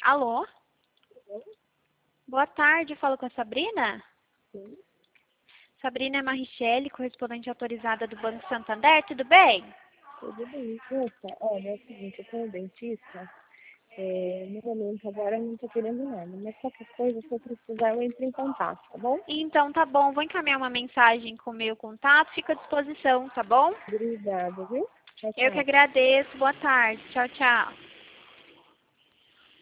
Alô? Boa tarde, falo com a Sabrina? Sim, Sabrina é Marichele, correspondente autorizada do Banco Santander, tudo bem? tudo bem. Moça, olha, é o seguinte, eu tenho um dentista, no momento agora eu não tô querendo nada, mas qualquer coisa, se eu precisar, eu entro em contato, tá bom? Então tá bom, vou encaminhar uma mensagem com o meu contato, fica à disposição, tá bom? Obrigada, viu? Tchau, Eu que tchau. agradeço, boa tarde, tchau, tchau.